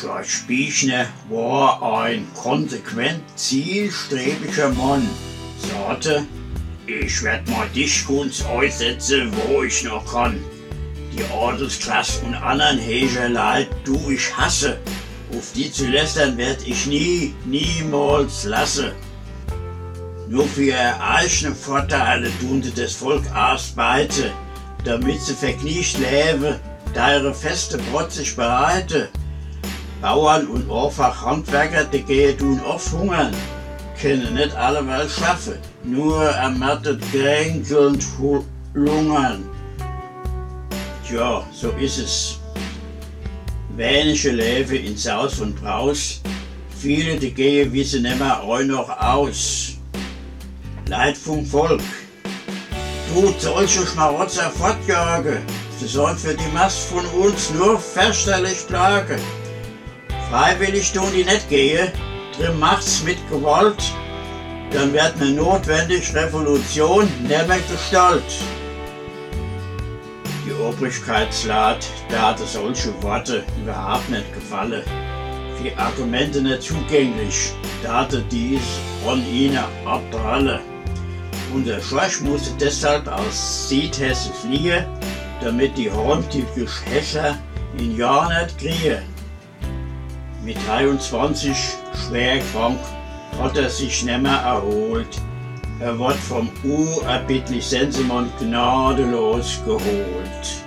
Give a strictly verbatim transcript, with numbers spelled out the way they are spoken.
George Büchner war ein konsequent zielstrebiger Mann. Sagte, ich werd mal Dichtkunst einsetzen, wo ich noch kann. Die Adelsklasse und anderen Hegerleid, du ich hasse. Auf die zu lästern werd ich nie, niemals lasse. Nur für ihre eigenen Vorteile tun sie das Volk ausbeute, damit sie verknicht lebe, da ihre feste Brot sich bereite. Bauern und einfach Handwerker, die gehen tun oft hungern, können nicht alleweil schaffen, nur ermattet kränkelnd lungern. Tja, so ist es. Wenige leben in Saus und Braus, viele die gehen wie sie nimmer ein noch aus. Leid vom Volk, tut solche Schmarotzer fortjagen, sie sollen für die Masse von uns nur fürchterlich plagen. Freiwillig tun die nicht gehen, drin macht's mit Gewalt, dann wird eine notwendige Revolution nimmer gestaltet. Die Obrigkeitslad, da hatte solche Worte überhaupt nicht gefallen. Für Argumente nicht zugänglich, da hatte dies von ihnen abprallen. Unser Schorsch musste deshalb aus Südhessen fliehen, damit die heimtückischen Häscher ihn ja nicht kriegen. Mit dreiundzwanzig schwer krank hat er sich nimmer erholt. Er wird vom unerbittlich Sensenmann gnadenlos geholt.